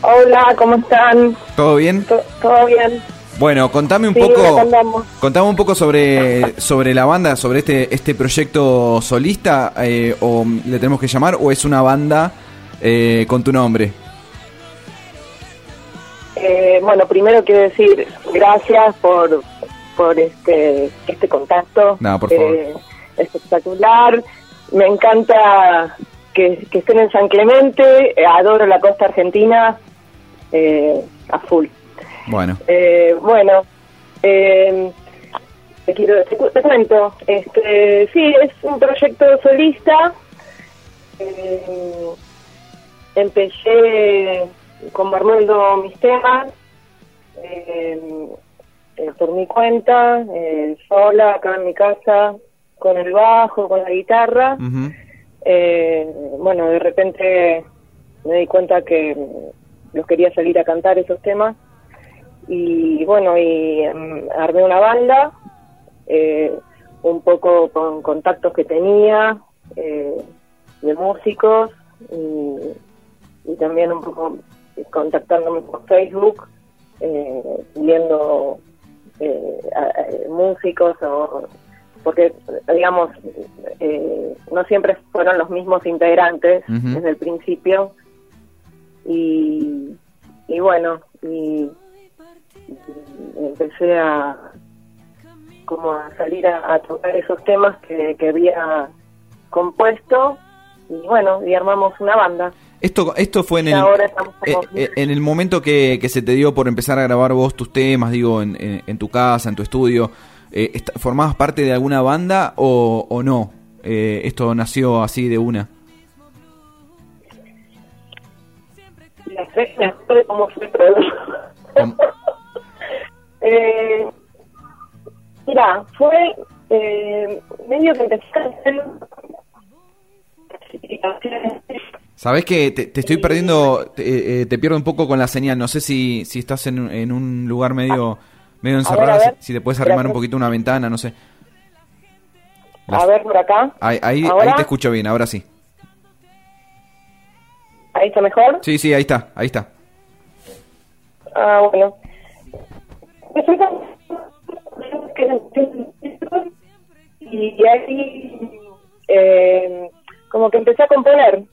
Hola, ¿cómo están? ¿Todo bien? ¿Todo bien? Bueno, contame un Sí, contame un poco sobre la banda, sobre este proyecto solista, o le tenemos que llamar, o es una banda con tu nombre. Bueno, primero quiero decir gracias por este contacto. No, por favor. Espectacular. Me encanta que estén en San Clemente. Adoro la costa argentina a full. Bueno. Te cuento. Sí, es un proyecto solista. Empecé con Armando mis temas por mi cuenta, sola, acá en mi casa, con el bajo, con la guitarra. Uh-huh. Bueno, de repente me di cuenta que los quería salir a cantar esos temas y bueno, armé una banda, un poco con contactos que tenía de músicos y también un poco contactándome por Facebook, viendo músicos, porque digamos no siempre fueron los mismos integrantes. Uh-huh. Desde el principio y bueno, y empecé a salir a tocar esos temas que había compuesto y bueno, y armamos una banda. Esto fue en el momento que se te dio por empezar a grabar vos tus temas, digo, en tu casa, en tu estudio. ¿Formabas parte de alguna banda o no? ¿Esto nació así de una? La fe de cómo fue todo. Mira, fue medio que empecé a hacer clasificaciones. Sabés que te estoy perdiendo, te pierdo un poco con la señal. No sé si estás en un lugar medio encerrado, a ver. Si te puedes arrimar un poquito una ventana, no sé. A ver, por acá. Ahí te escucho bien, ahora sí. ¿Ahí está mejor? Sí, ahí está. Ah, bueno. Y ahí como que empecé a componer.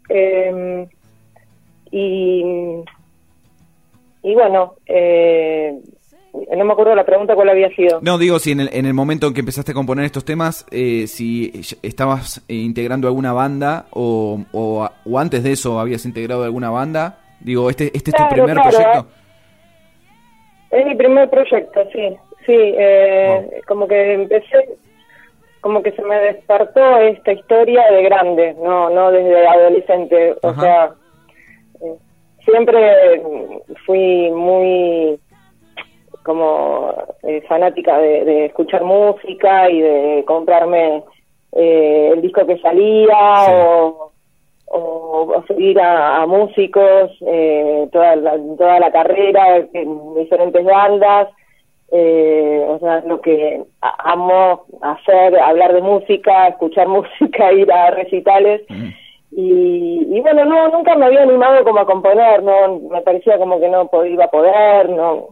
Y bueno, no me acuerdo la pregunta cuál había sido. No, digo, si en el momento en que empezaste a componer estos temas, si estabas integrando alguna banda o antes de eso habías integrado alguna banda. Digo, ¿este es tu primer proyecto? Es mi primer proyecto, sí. Wow. Como que empecé, como que se me despertó esta historia de grande, no desde adolescente. Ajá. O sea, siempre fui muy como fanática de escuchar música y de comprarme el disco que salía. Sí. o seguir a músicos toda la carrera en diferentes bandas. O sea, lo que amo hacer, hablar de música, escuchar música, ir a recitales. Uh-huh. Y bueno, nunca me había animado como a componer, no me parecía como que no iba a poder, no.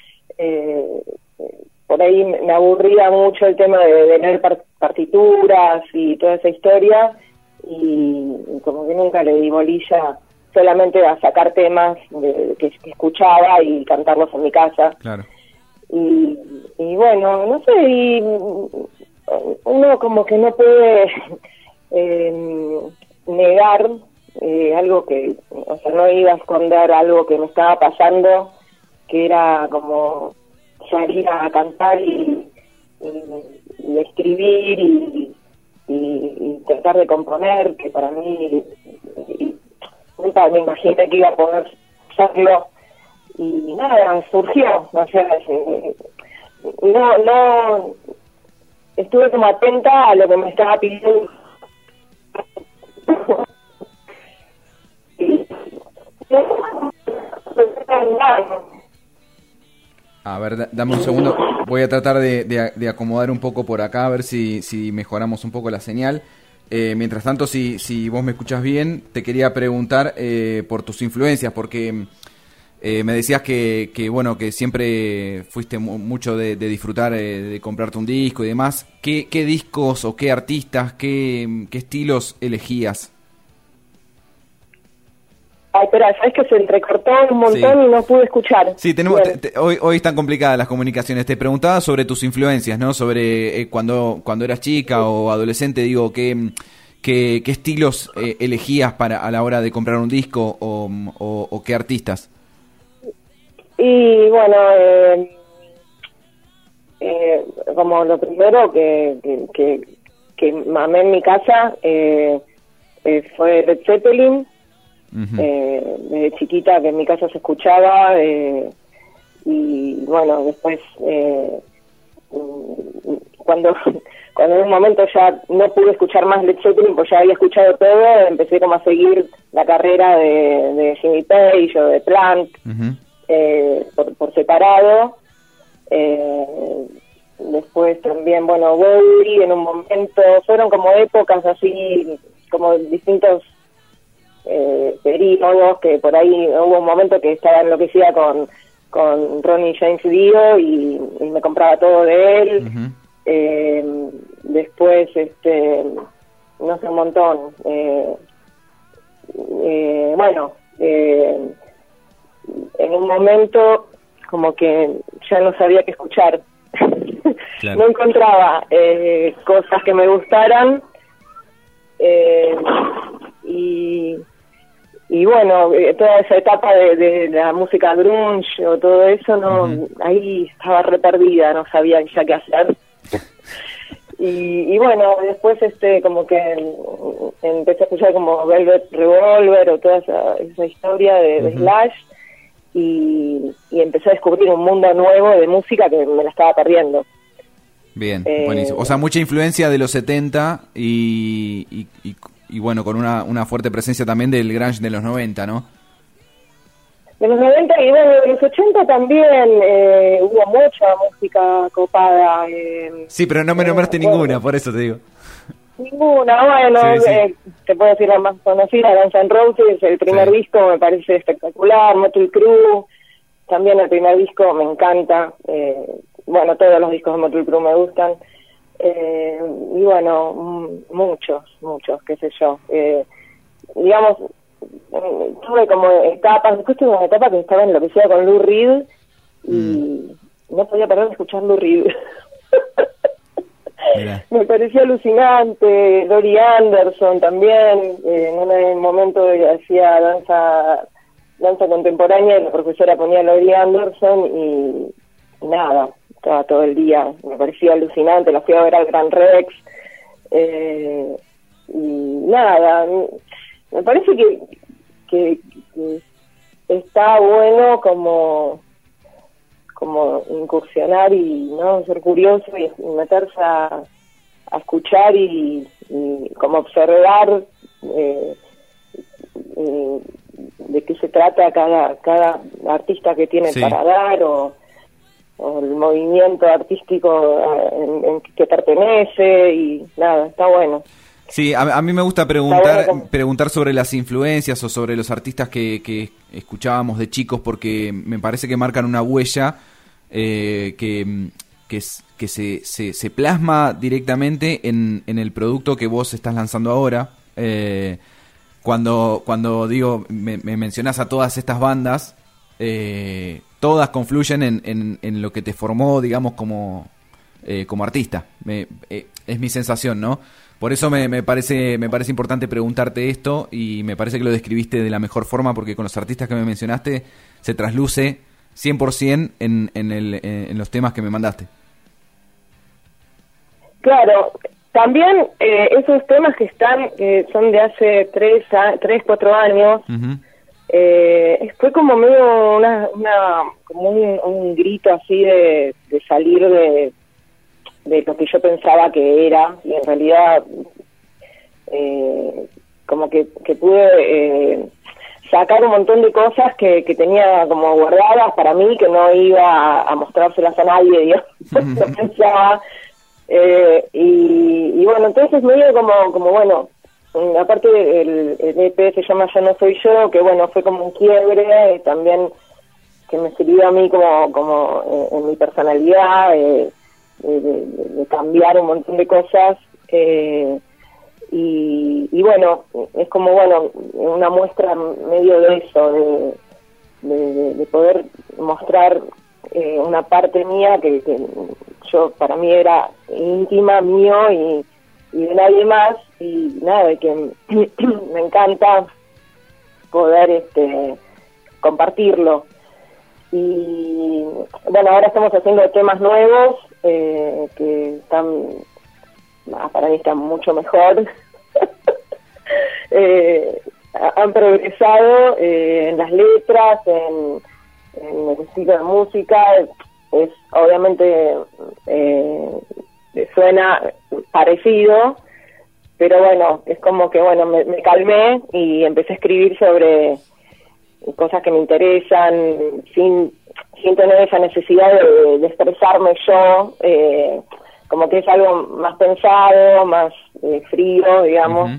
Por ahí me aburría mucho el tema de leer partituras y toda esa historia, y como que nunca le di bolilla, solamente a sacar temas que escuchaba y cantarlos en mi casa. Claro. Y bueno, no sé, y uno como que no puede negar algo que, o sea, no iba a esconder algo que me estaba pasando, que era como salir a cantar y escribir y tratar de componer, que para mí nunca me imaginé que iba a poder hacerlo. Y nada, surgió, o sea, no estuve como atenta a lo que me estaba pidiendo. A ver, dame un segundo, voy a tratar de acomodar un poco por acá, a ver si mejoramos un poco la señal. Mientras tanto, si vos me escuchás bien, te quería preguntar por tus influencias, porque Me decías que bueno, que siempre fuiste mucho de disfrutar, de comprarte un disco y demás. ¿Qué discos o qué artistas, qué estilos elegías? Ay, espera, sabes que se entrecortó un montón y no pude escuchar. Sí, tenemos hoy están complicadas las comunicaciones. Te preguntaba sobre tus influencias, ¿no? Sobre cuando eras chica o adolescente, digo, ¿qué estilos elegías a la hora de comprar un disco o qué artistas? Y bueno, como lo primero que mamé en mi casa fue Led Zeppelin. Desde chiquita que en mi casa se escuchaba y bueno, después cuando en un momento ya no pude escuchar más Led Zeppelin, pues ya había escuchado todo, empecé como a seguir la carrera de Jimmy Page o de Plant por separado. Después también, bueno, Bowie en un momento, fueron como épocas así, como distintos periodos, que por ahí hubo un momento que estaba enloquecida con Ronnie James Dio y me compraba todo de él. Después no sé, un montón, bueno, en un momento como que ya no sabía qué escuchar. Claro. No encontraba cosas que me gustaran, y bueno, toda esa etapa de la música grunge o todo eso, no, ahí estaba re perdida, no sabía ya qué hacer. y bueno, después como que empecé a escuchar como Velvet Revolver o toda esa historia de Slash, y empecé a descubrir un mundo nuevo de música que me la estaba perdiendo. Bien, buenísimo. O sea, mucha influencia de los 70 y bueno, con una fuerte presencia también del grunge de los 90, ¿no? De los 90 y bueno, de los 80 también hubo mucha música copada. Sí, pero no me nombraste ninguna, por eso te digo. Ninguna, bueno, sí. Te puedo decir la más conocida, Guns N' Roses, el primer disco me parece espectacular, Mötley Crüe, también el primer disco me encanta, bueno, todos los discos de Mötley Crüe me gustan. Y bueno, muchos, qué sé yo. Digamos, tuve como etapas, después tuve una etapa que estaba enloquecida con Lou Reed y no podía parar de escuchar Lou Reed. Me parecía alucinante. Laurie Anderson también, en un momento hacía danza contemporánea y la profesora ponía Laurie Anderson y nada, estaba todo el día, me parecía alucinante, la fui a ver al Gran Rex, y nada, me parece que está bueno como incursionar y no ser curioso y meterse a escuchar y como observar de qué se trata cada artista que tiene para dar o el movimiento artístico en que pertenece y nada, está bueno. Sí, a mí me gusta preguntar sobre las influencias o sobre los artistas que escuchábamos de chicos porque me parece que marcan una huella que se plasma directamente en el producto que vos estás lanzando ahora. Cuando digo, me mencionás a todas estas bandas, todas confluyen en lo que te formó, digamos, como artista. Es mi sensación, ¿no? Por eso me parece importante preguntarte esto y me parece que lo describiste de la mejor forma porque con los artistas que me mencionaste se trasluce 100% en los temas que me mandaste. Claro, también esos temas que son de hace 4 años, fue como medio como un grito así de salir de lo que yo pensaba que era, y en realidad como que pude sacar un montón de cosas que tenía como guardadas para mí, que no iba a mostrárselas a nadie, yo lo pensaba, y bueno, entonces me dio como bueno, aparte el EP se llama Ya no soy yo, que bueno, fue como un quiebre, también me sirvió a mí como en mi personalidad, de cambiar un montón de cosas, y bueno, es como, bueno, una muestra medio de eso, de poder mostrar una parte mía que yo, para mí era íntima, mío y de nadie más, y nada, de que me encanta poder compartirlo. Y bueno, ahora estamos haciendo temas nuevos que están, para mí están mucho mejor. Han progresado en las letras, en el estilo de música. Es obviamente suena parecido, pero bueno, es como que bueno, me calmé y empecé a escribir sobre cosas que me interesan sin tener esa necesidad de expresarme yo, como que es algo más pensado, más frío, digamos.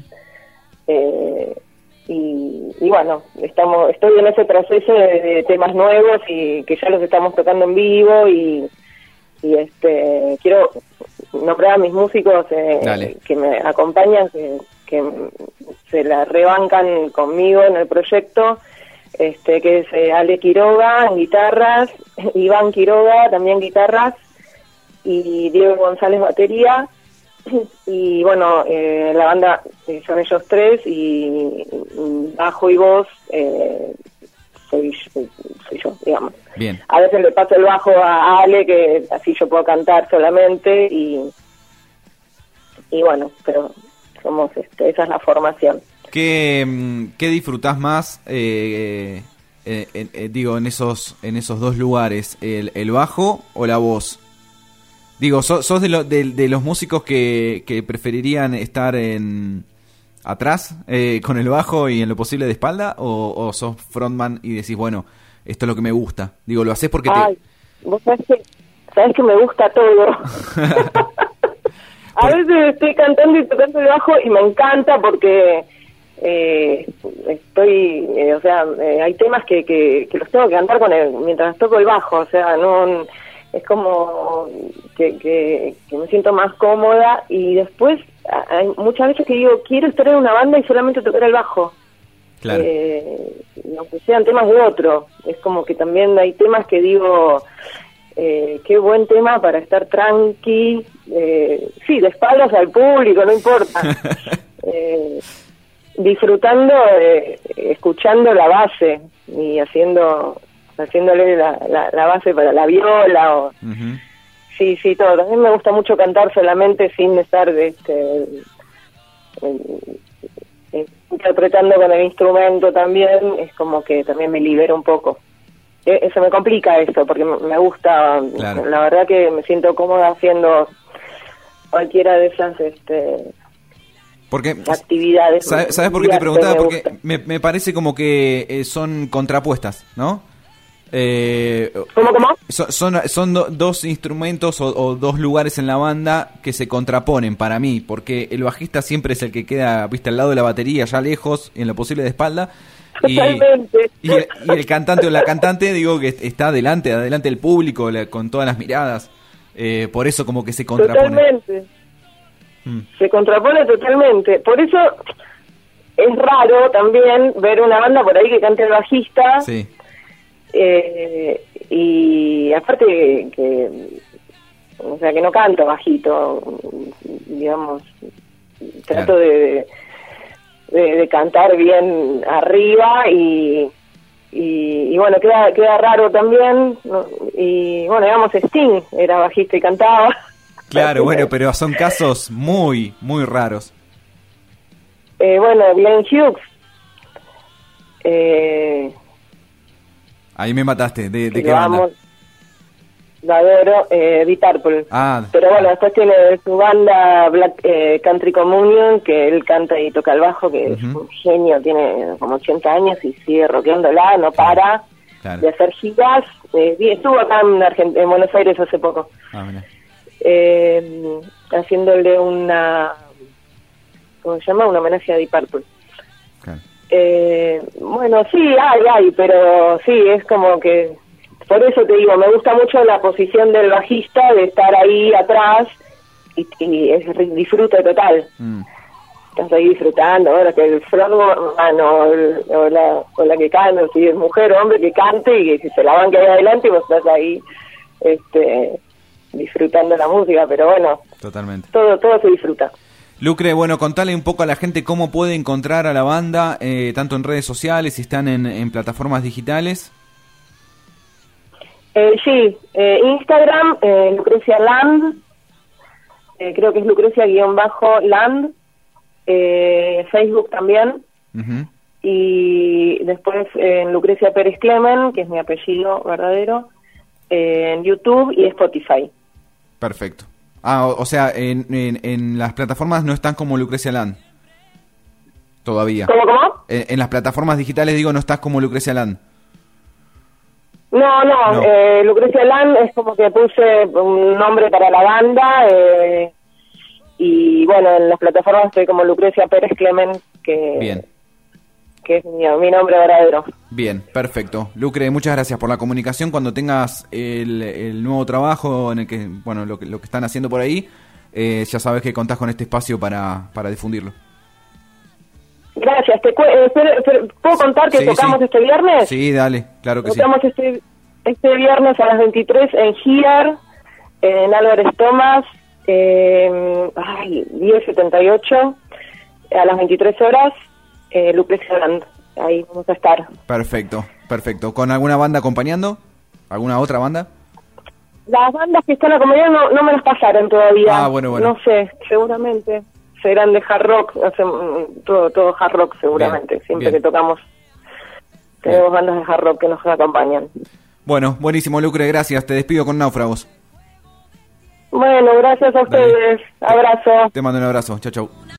Y bueno, estoy en ese proceso de temas nuevos y que ya los estamos tocando en vivo, y quiero nombrar a mis músicos que me acompañan, que se la rebancan conmigo en el proyecto, que es Ale Quiroga en guitarras, Iván Quiroga también guitarras, y Diego González batería. Y bueno, la banda son ellos tres, y bajo y voz soy yo, digamos. Bien. A veces le paso el bajo a Ale, que así yo puedo cantar solamente, y bueno, pero somos esa es la formación. ¿Qué disfrutás más, digo, en esos dos lugares, el bajo o la voz? Digo, ¿sos de los músicos que preferirían estar atrás con el bajo y en lo posible de espalda, o sos frontman y decís, bueno, esto es lo que me gusta? Digo, ¿lo hacés porque vos sabés que me gusta todo. A veces estoy cantando y tocando el bajo y me encanta porque hay temas que los tengo que cantar mientras toco el bajo, o sea, no es como que me siento más cómoda, y después hay muchas veces que digo, quiero estar en una banda y solamente tocar el bajo. Claro. Aunque sean temas de otro, es como que también hay temas que digo, qué buen tema para estar tranqui, sí, de espaldas al público, no importa, disfrutando, escuchando la base y haciéndole la base para la viola, o sí, todo. También me gusta mucho cantar solamente sin estar interpretando con el instrumento también, es como que también me libera un poco. Se me complica eso, porque me gusta, claro. La verdad que me siento cómoda haciendo cualquiera de esas actividades. ¿Sabes por qué te preguntaba? Porque me parece como que son contrapuestas, ¿no? ¿Cómo? Son dos instrumentos o dos lugares en la banda que se contraponen para mí, porque el bajista siempre es el que queda, viste, al lado de la batería, ya lejos, en lo posible de espalda. Y el cantante o la cantante, digo, que está adelante del público, con todas las miradas. Por eso como que se contrapone. Totalmente. Se contrapone totalmente. Por eso es raro también ver una banda por ahí que cante el bajista. Sí. Y aparte o sea, que no canto bajito, digamos, trato de cantar bien arriba, y bueno, queda raro también, ¿no? Y bueno, digamos, Sting era bajista y cantaba. Claro, bueno, pero son casos muy, muy raros. Bueno, Glenn Hughes. Ahí me mataste, ¿de qué banda? La adoro, Deep Purple. Pero bueno, después tiene su banda Black Country Communion, que él canta y toca el bajo, que es un genio, tiene como 80 años y sigue rockeándola, no para de hacer giras. Estuvo acá en Buenos Aires hace poco, haciéndole ¿cómo se llama? Un homenaje a Deep Purple. Bueno, sí, hay, pero sí, es como que por eso te digo, me gusta mucho la posición del bajista, de estar ahí atrás, y disfruto total. Estás ahí disfrutando, ahora que el frontman o la que canta, si es mujer o hombre que cante y que se la banque ahí adelante, y vos estás ahí disfrutando la música, pero bueno, totalmente. Todo se disfruta. Lucre, bueno, contale un poco a la gente cómo puede encontrar a la banda, tanto en redes sociales, si están en plataformas digitales. Sí, Instagram, Lucrecia Land, creo que es Lucrecia_Land, Facebook también, y después en Lucrecia Pérez Clemen, que es mi apellido verdadero, en YouTube y Spotify. Perfecto. O sea, en las plataformas no están como Lucrecia Land todavía. ¿Cómo? En las plataformas digitales, digo, no estás como Lucrecia Land. No. Lucrecia Land es como que puse un nombre para la banda, y bueno, en las plataformas estoy como Lucrecia Pérez Clemen, que es mi nombre verdadero. Bien, perfecto. Lucre, muchas gracias por la comunicación. Cuando tengas el nuevo trabajo en el que, bueno, lo que están haciendo por ahí, ya sabes que contás con este espacio para difundirlo. Gracias. ¿Puedo contar que tocamos este viernes? Sí, dale, claro que tocamos este viernes a las 23 en Here, en Álvarez Thomas, 1078, a las 23 horas, Lucrecia Land. Ahí vamos a estar. Perfecto. ¿Con alguna banda acompañando? ¿Alguna otra banda? Las bandas que están acompañando no me las pasaron todavía. Bueno. No sé, seguramente serán de hard rock, todo hard rock seguramente. Bien, siempre que tocamos tenemos bandas de hard rock que nos acompañan. Bueno, buenísimo, Lucre, gracias. Te despido con Náufragos. Bueno, gracias a ustedes. Abrazo. Te mando un abrazo. Chau.